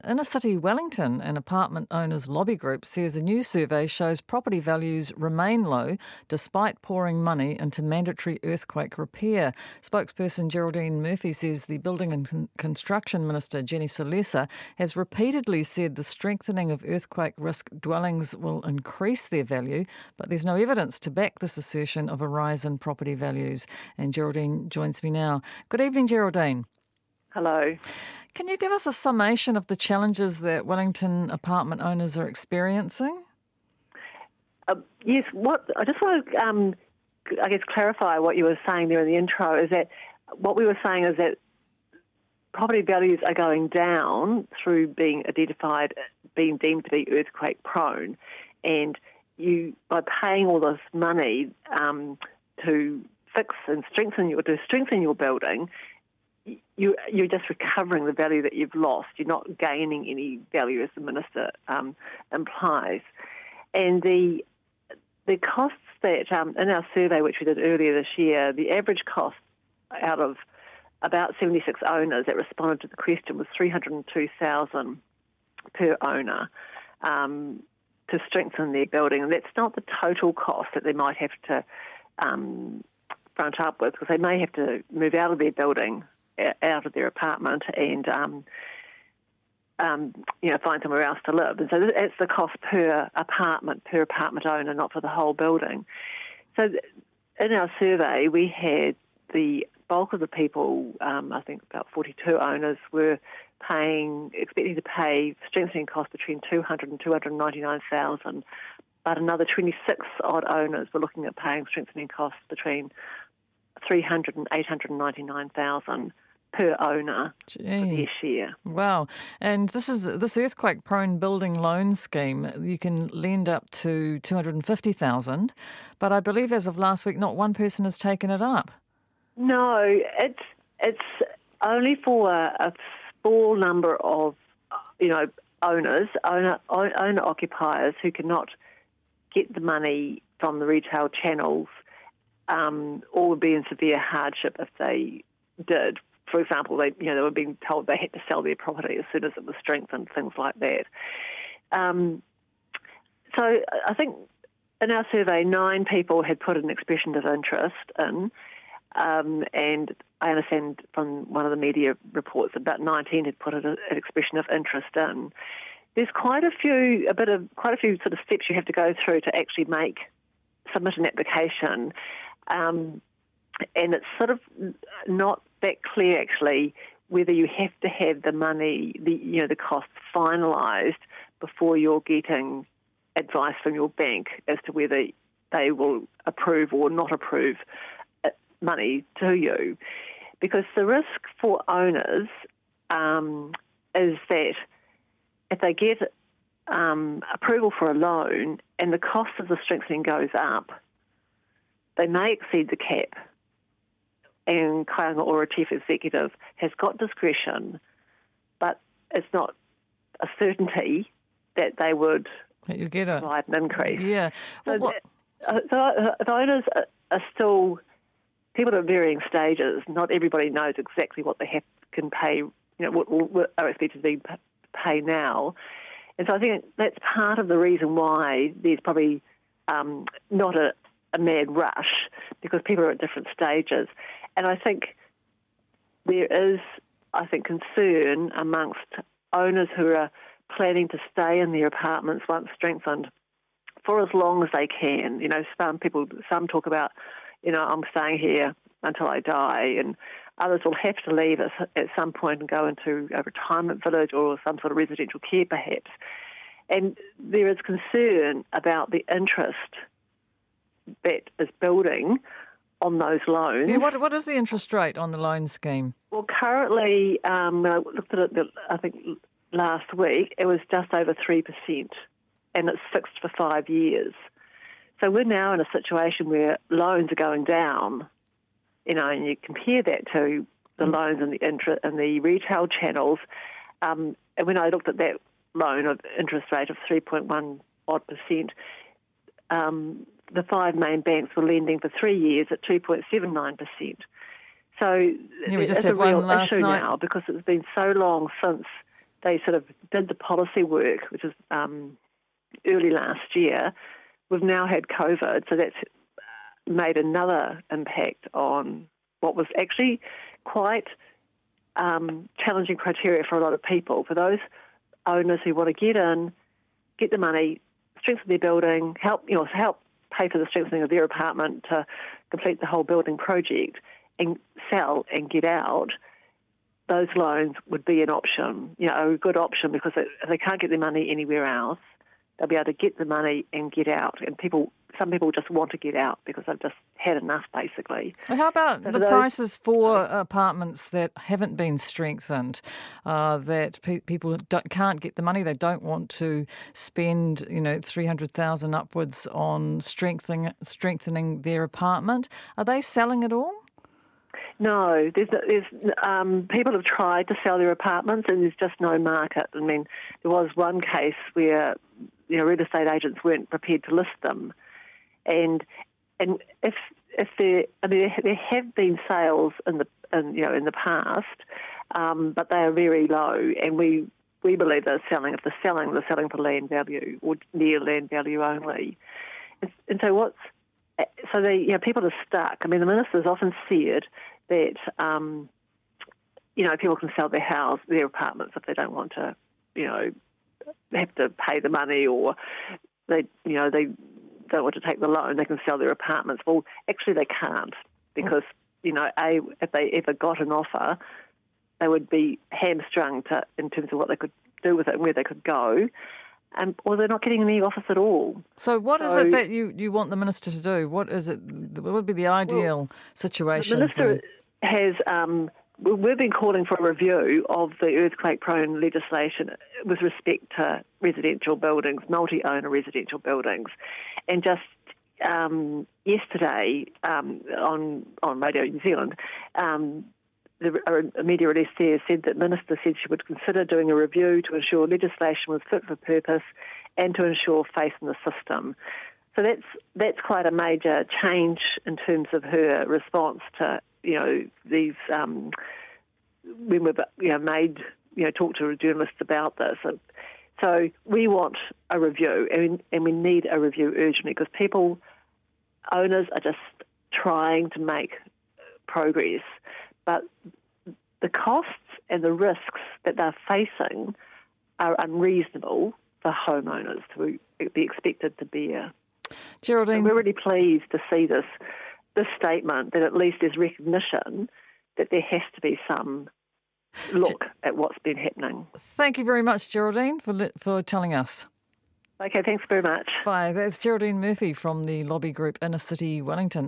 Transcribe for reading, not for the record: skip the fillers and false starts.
Inner City Wellington, an apartment owners lobby group, says a new survey shows property values remain low despite pouring money into mandatory earthquake repair. Spokesperson Geraldine Murphy says the Building and Construction Minister, Jenny Salesa, has repeatedly said the strengthening of earthquake risk dwellings will increase their value, but there's no evidence to back this assertion of a rise in property values. And Geraldine joins me now. Good evening, Geraldine. Hello. Can you give us a summation of the challenges that Wellington apartment owners are experiencing? Yes, I just want to, clarify what you were saying there in the intro, is that what we were saying is that property values are going down through being identified, being deemed to be earthquake prone, and you, by paying all this money to fix and strengthen your building, you're just recovering the value that you've lost. You're not gaining any value, as the minister implies. And the costs that in our survey, which we did earlier this year, the average cost out of about 76 owners that responded to the question was $302,000 per owner to strengthen their building. And that's not the total cost that they might have to front up with, because they may have to move out of their building, out of their apartment, and find somewhere else to live. And so that's the cost per apartment owner, not for the whole building. So in our survey, we had the bulk of the people, I think about 42 owners, were expecting to pay strengthening costs between $200,000 and $299,000, but another 26 odd owners were looking at paying strengthening costs between $300,000 and $899,000 per owner for their share. Wow. And this earthquake-prone building loan scheme, you can lend up to $250,000, but I believe as of last week, not one person has taken it up. No, it's only for a small number of owner occupiers who cannot get the money from the retail channels, or would be in severe hardship if they did. For example, they were being told they had to sell their property as soon as it was strengthened, things like that. So I think in our survey, 9 people had put an expression of interest in, and I understand from one of the media reports about 19 had put an expression of interest in. There's quite a few sort of steps you have to go through to actually submit an application, and it's sort of not that clear actually whether you have to have the money, the costs finalised before you're getting advice from your bank as to whether they will approve or not approve money to you. Because the risk for owners is that if they get approval for a loan and the cost of the strengthening goes up, they may exceed the cap, and Kāinga or a chief executive has got discretion, but it's not a certainty that they would provide an increase. Yeah. So the owners are still people at varying stages. Not everybody knows exactly what they can pay, what are expected to pay now. And so I think that's part of the reason why there's probably not a mad rush, because people are at different stages. And I think there is, concern amongst owners who are planning to stay in their apartments once strengthened for as long as they can. Some talk about, I'm staying here until I die, and others will have to leave at some point and go into a retirement village or some sort of residential care perhaps. And there is concern about the interest that is building on those loans. Yeah, what is the interest rate on the loan scheme? Well, currently, when I looked at it, I think last week, it was just over 3%, and it's fixed for 5 years. So we're now in a situation where loans are going down, and you compare that to the loans in the retail channels. And when I looked at that loan of interest rate of 3.1 odd percent, the 5 main banks were lending for 3 years at 2.79%. So we just it's had a real one last issue night now, because it's been so long since they sort of did the policy work, which is early last year. We've now had COVID, so that's made another impact on what was actually quite challenging criteria for a lot of people. For those owners who want to get in, get the money, strengthen their building, help pay for the strengthening of their apartment to complete the whole building project and sell and get out, those loans would be an option, a good option, because if they can't get their money anywhere else, they'll be able to get the money and get out. And some people just want to get out because they've just had enough, basically. Well, how about the prices for apartments that haven't been strengthened, that people can't get the money, they don't want to spend, $300,000 upwards on strengthening their apartment? Are they selling at all? No, there's people have tried to sell their apartments and there's just no market. I mean, there was one case where real estate agents weren't prepared to list them, and if there have been sales in the past, but they are very low, and we believe they're selling. If they're selling for land value or near land value only, and so people are stuck. I mean, the minister's often said that people can sell their apartments if they don't want to, have to pay the money, or they don't want to take the loan. They can sell their apartments. Well, actually, they can't, because if they ever got an offer, they would be hamstrung in terms of what they could do with it and where they could go. Or they're not getting any offers at all. So what is it that you want the minister to do? What is it? What would be the ideal situation? The minister has. We've been calling for a review of the earthquake-prone legislation with respect to residential buildings, multi-owner residential buildings, and just yesterday on Radio New Zealand. A media release there said that Minister said she would consider doing a review to ensure legislation was fit for purpose and to ensure faith in the system. So that's quite a major change in terms of her response to these when we've talked to journalists about this. So we want a review, and we need a review urgently, because owners are just trying to make progress, but the costs and the risks that they're facing are unreasonable for homeowners to be expected to bear. Geraldine, and we're really pleased to see this statement, that at least there's recognition that there has to be some look at what's been happening. Thank you very much, Geraldine, for telling us. Okay, thanks very much. Bye. That's Geraldine Murphy from the lobby group Inner City Wellington.